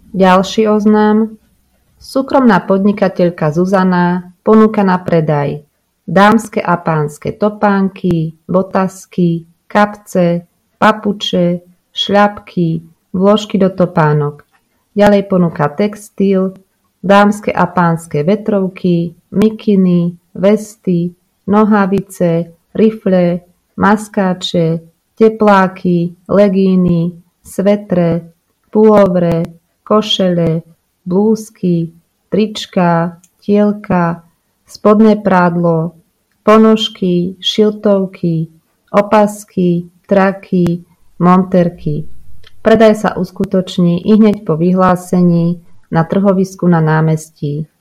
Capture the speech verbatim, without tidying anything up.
Ďalší oznám. Súkromná podnikateľka Zuzana ponúka na predaj dámske a pánske topánky, botasky, kapce, papuče, šľapky, vložky do topánok. Ďalej ponúka textil, dámske a pánske vetrovky, mikiny, vesty, nohavice, rifle, maskáče, tepláky, legíny, svetre, pulovre, košele, blúzky, trička, tielka, spodné prádlo, ponožky, šiltovky, opasky, traky, monterky. Predaj sa uskutoční ihneď po vyhlásení na trhovisku na námestí.